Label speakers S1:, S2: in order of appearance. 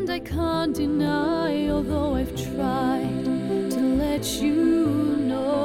S1: And I can't deny, although I've tried to let you know.